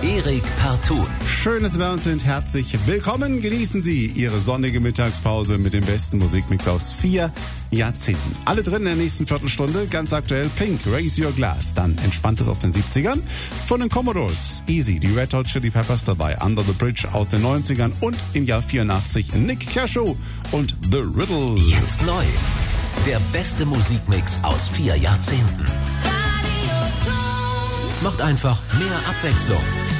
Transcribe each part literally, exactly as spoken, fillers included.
Erik Parton. Schön, dass Sie bei uns sind. Herzlich willkommen. Genießen Sie Ihre sonnige Mittagspause mit dem besten Musikmix aus vier Jahrzehnten. Alle drin in der nächsten Viertelstunde. Ganz aktuell Pink, Raise Your Glass. Dann Entspanntes aus den siebzigern. Von den Commodores, Easy, die Red Hot Chili Peppers dabei. Under the Bridge aus den neunzigern. Und im Jahr vierundachtzig Nick Kershaw und The Riddle. Jetzt neu. Der beste Musikmix aus vier Jahrzehnten. Macht einfach mehr Abwechslung.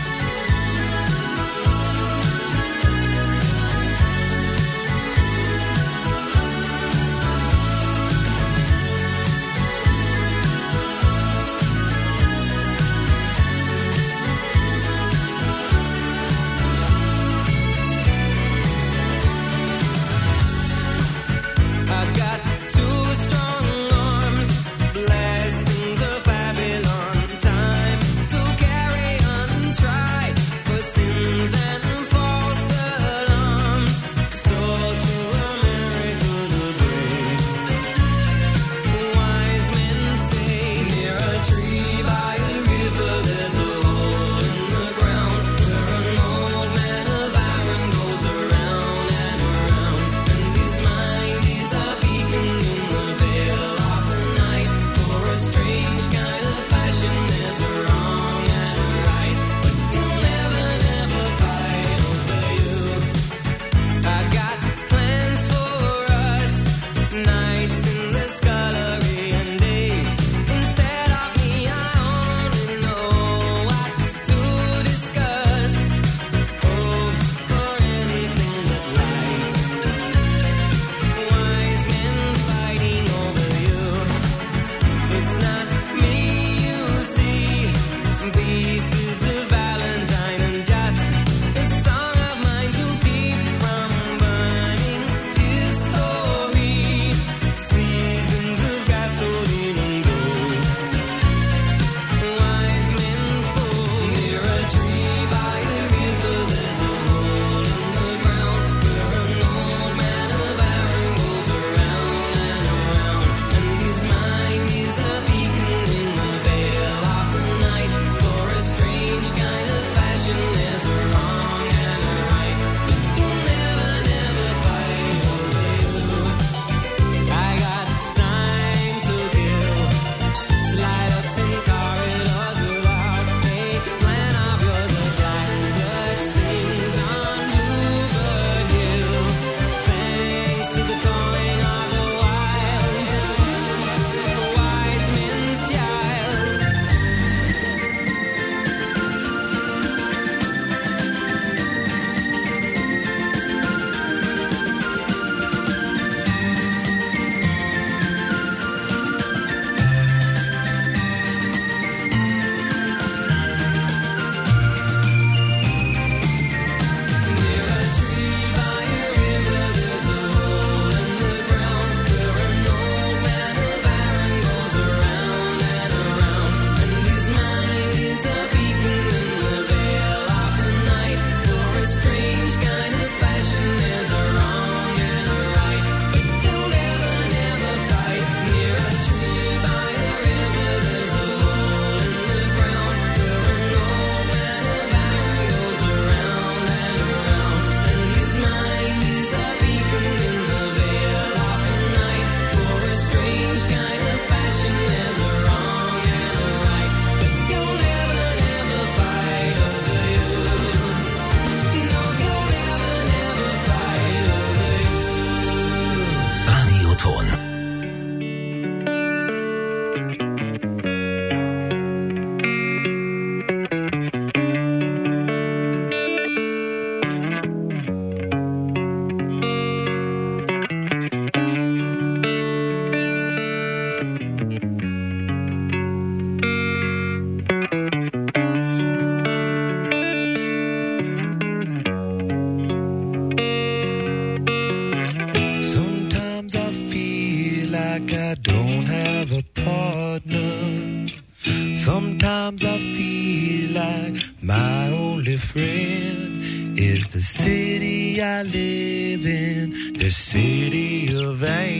Sometimes I feel like my only friend is the city I live in, the city of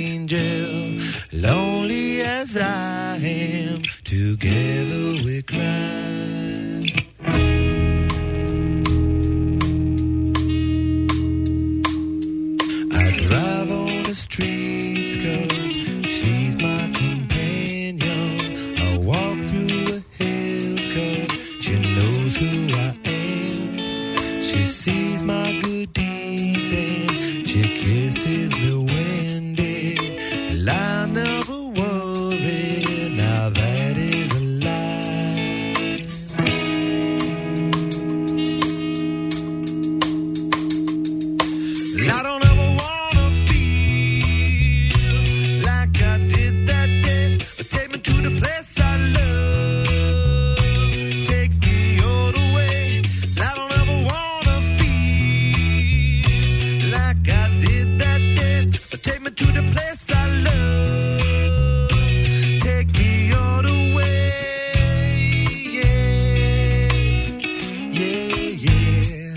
angels. Lonely as I am, together we cry. knows who I am. She sees my good deeds and she kisses me when dead. I never worry, now that is a lie. I don't ever wanna feel like I did that day. Take me to the place I love. Take me all the way. I don't ever wanna feel like I did that day. Take me to the place I love. Take me all the way. Yeah, yeah, yeah.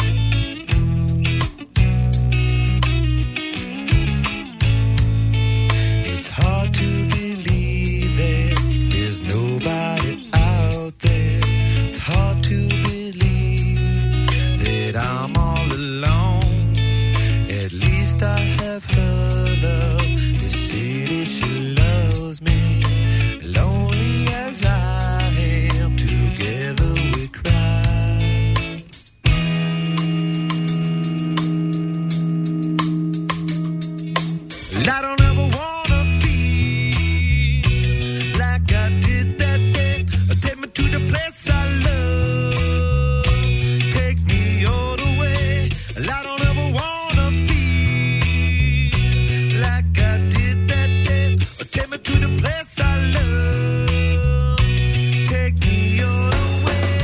It's hard to believe that there's nobody out there. It's hard to believe that I'm all alone. At least I have her love. The city, she loves me. Lonely as I am, together we cry. I don't ever wanna feel like I did that day. Take me to the place I love. Take me all the way. I don't ever wanna feel like I did that day. Take me to the place I love. Take me all the way.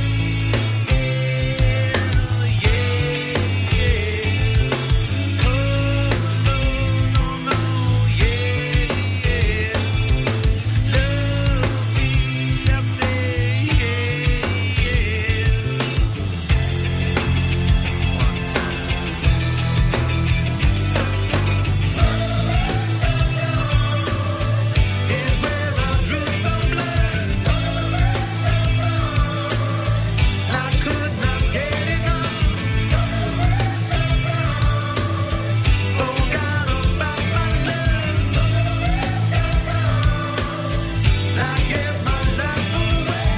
Yeah, yeah. Oh, no, no, no. Yeah, yeah. Love me, I say, yeah, yeah. One time. Is where I drew some blood. I could not get enough. Forgot about my love. I gave my life away.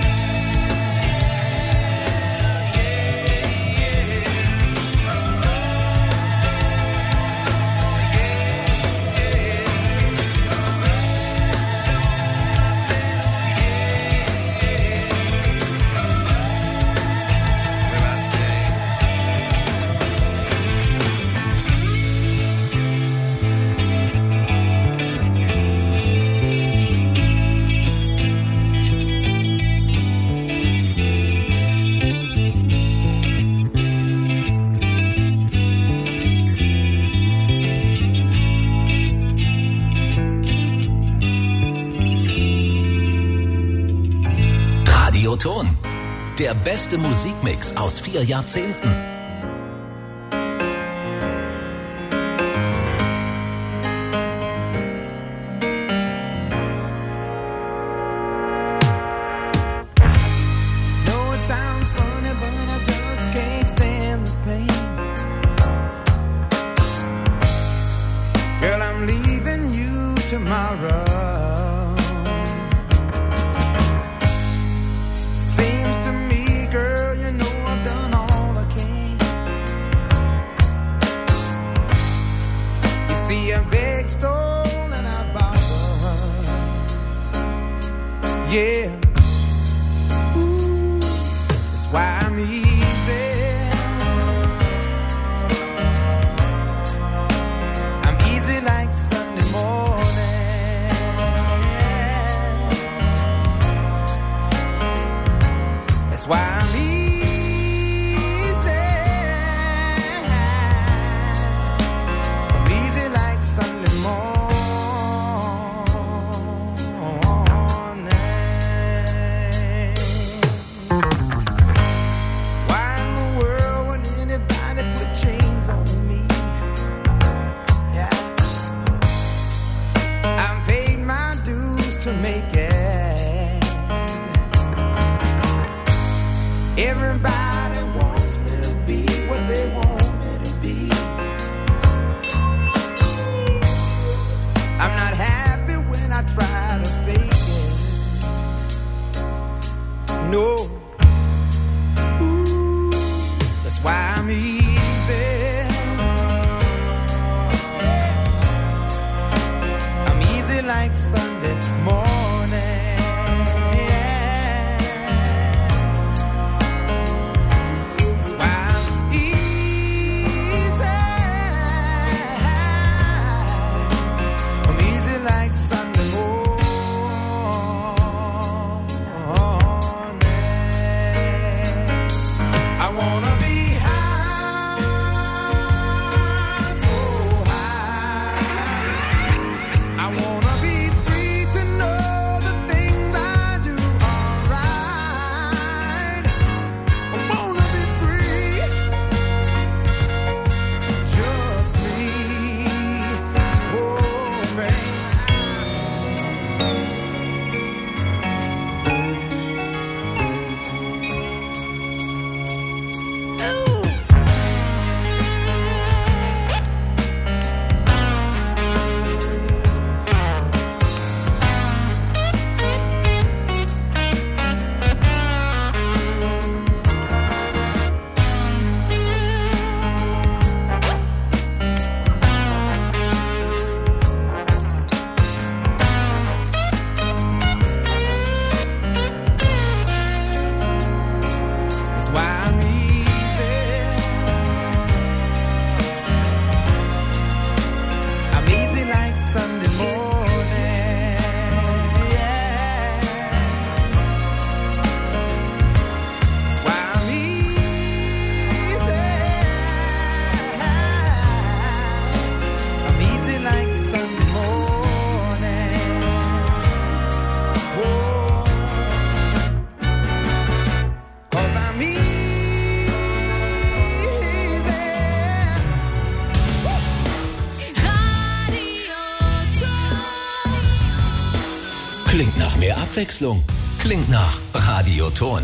Where I stay. Radioton. Der beste Musikmix aus vier Jahrzehnten. Know it sounds funny, but I just can't stand the pain. Girl, I'm leaving you tomorrow. Seems to me, girl, you know I've done all I can. You see, I begged, stole, and I borrowed. Yeah. Ooh, that's why I'm easy. I'm easy like Sunday morning. That's why I'm easy. I'm easy like Sunday morning. Why in the world would anybody put chains on me? Yeah. I've paid my dues to make it. Everybody wants me to be what they want me to be. I'm not happy when I try to fake it. No. why I'm easy. I'm easy like Sunday morning. That's why I'm easy. I'm easy like Sunday morning. I wanna be high, so high. I wanna be free to know the things I do are right. I wanna be free, just me, oh baby. That's why I'm easy. I'm easy like Sunday morning. Yeah. That's why I'm easy. I'm easy like Sunday morning. Whoa. 'Cause I'm easy. Klingt nach mehr Abwechslung. Klingt nach Radioton.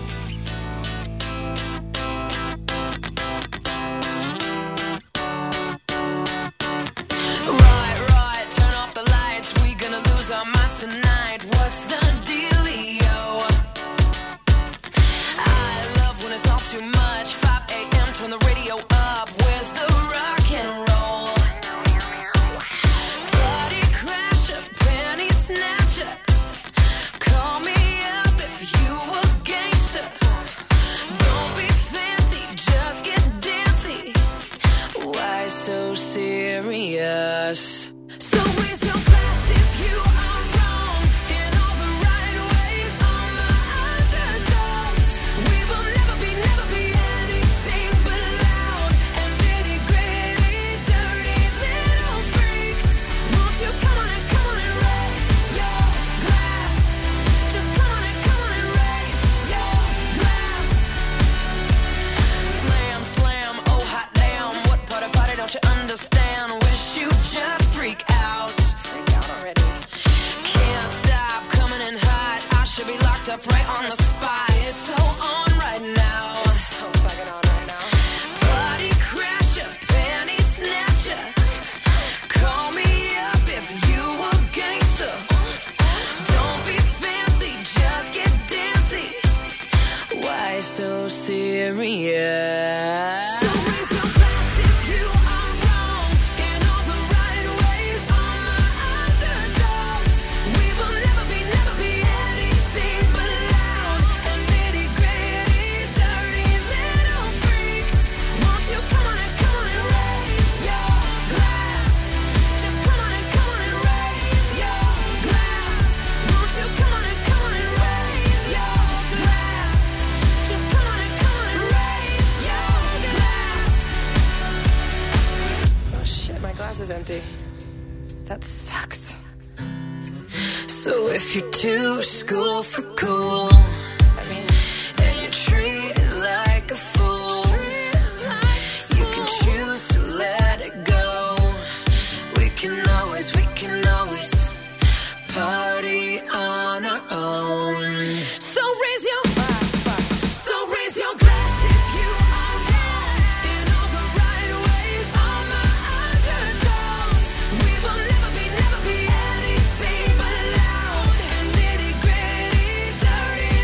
Right, right, turn off the lights. We gonna lose our minds tonight. What's the dealio? I love when it's all too much. five a.m. turn the radio up. Where's the rock and roll? Party crasher, penny snatcher. Call me up if you a gangster. Don't be fancy, just get dancy. Why so serious? So raise your glass if you are wrong in all the right ways. On the underdogs, we will never be, never be anything but loud and nitty gritty, dirty little freaks. Won't you come on and come on and raise your glass? Just come on and come on and raise your glass. Slam, slam, oh hot damn. What part of party don't you understand? Wish you just freak out. Freak out already. Can't stop coming in hot. I should be locked up right on the spot. It's so on right now. It's so fucking on right now. Party crasher, penny snatcher. Call me up if you a gangster. Don't be fancy, just get dancy. Why so serious? So raise your glass if you are wrong in all the right ways. On the underdogs, we will never be, never be anything but loud and nitty gritty, dirty little freaks. Won't you come on and come on and raise your glass? Just come on and come on and raise your glass. Won't you come on and come on and raise your glass? Just come on and come on and raise your glass. Oh shit, my glass is empty. That sucks. So if you're too school for cool, I mean, and you're treated like a fool, you can choose to let it go. We can always, we can always party on our own. So raise your, so raise your glass if you are wrong in all the right ways. On the underdogs, we will never be, never be anything but loud and nitty gritty, dirty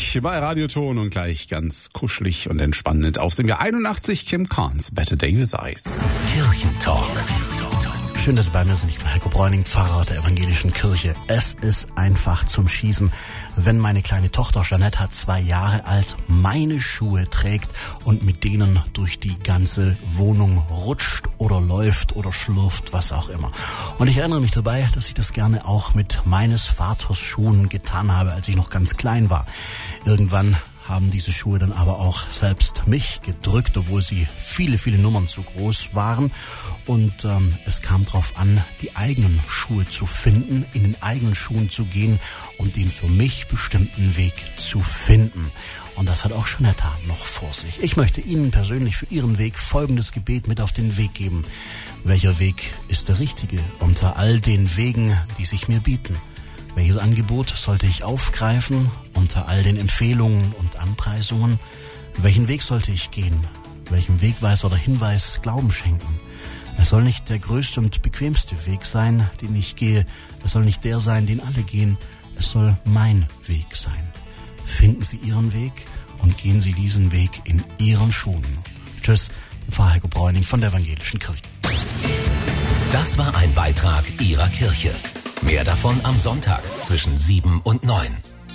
neunzig bei Radioton und gleich ganz kuschelig und entspannend aus dem Jahr einundachtzig Kim Carnes, Better Davis Eyes. Kirchentalk. Schön, dass Sie bei mir sind. Ich bin Heiko Bräuning, Pfarrer der evangelischen Kirche. Es ist einfach zum Schießen, wenn meine kleine Tochter Jeanette hat, zwei Jahre alt, meine Schuhe trägt und mit denen durch die ganze Wohnung rutscht oder läuft oder schlurft, was auch immer. Und ich erinnere mich dabei, dass ich das gerne auch mit meines Vaters Schuhen getan habe, als ich noch ganz klein war. Irgendwann haben diese Schuhe dann aber auch selbst mich gedrückt, obwohl sie viele, viele Nummern zu groß waren. Und ähm, es kam darauf an, die eigenen Schuhe zu finden, in den eigenen Schuhen zu gehen und den für mich bestimmten Weg zu finden. Und das hat auch Jeanette noch vor sich. Ich möchte Ihnen persönlich für Ihren Weg folgendes Gebet mit auf den Weg geben. Welcher Weg ist der richtige unter all den Wegen, die sich mir bieten? Welches Angebot sollte ich aufgreifen unter all den Empfehlungen und Anpreisungen? Welchen Weg sollte ich gehen? Welchem Wegweiser oder Hinweis Glauben schenken? Es soll nicht der größte und bequemste Weg sein, den ich gehe. Es soll nicht der sein, den alle gehen. Es soll mein Weg sein. Finden Sie Ihren Weg und gehen Sie diesen Weg in Ihren Schuhen. Tschüss, Pfarrer Heiko Bräuning von der evangelischen Kirche. Das war ein Beitrag Ihrer Kirche. Mehr davon am Sonntag zwischen sieben und neun.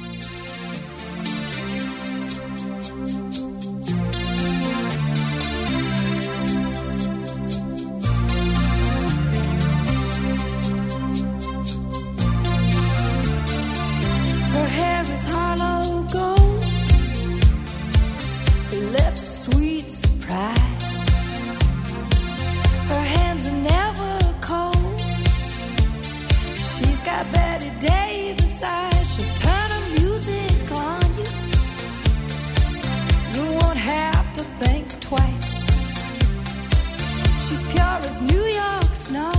Her hair is hollow gold, her lips sweet surprise. Her hands are never cold. She's got Betty Davis eyes. She'll turn her music on you. You won't have to think twice. She's pure as New York snow.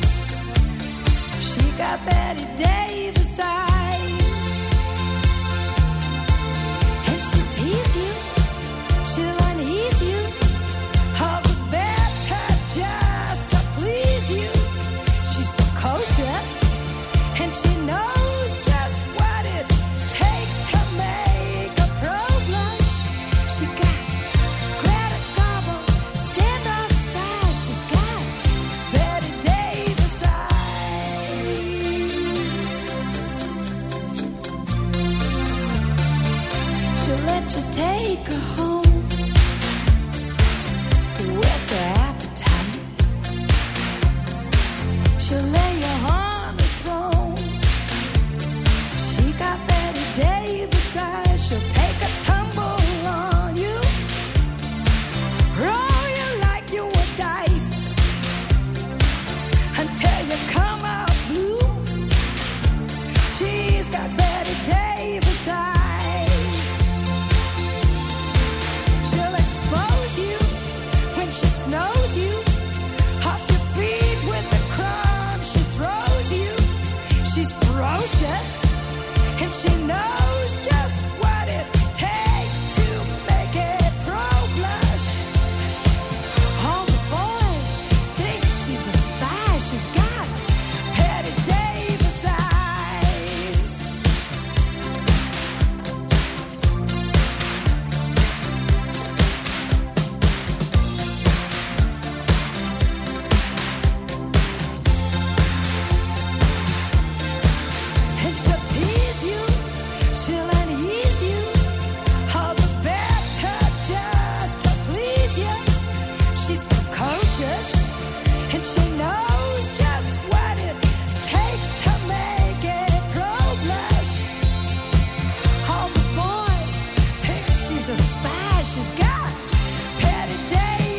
She got Betty Davis eyes. And she'll tease you, she'll unease you, all the better just to please you. She's precocious, and she knows just what it takes to make a pro blush. She got Greta Garbo, standoff size. She's got Betty Davis eyes. She'll let you take her home. Whet's her appetite? She'll lay you on the throne. She got Betty Davis eyes. She'll take a tumble on you, roll you like you were dice, until you come out blue. She's got Betty Davis eyes. She'll expose you when she snows you, off your feet with the crumbs she throws you. She's ferocious, and she knows just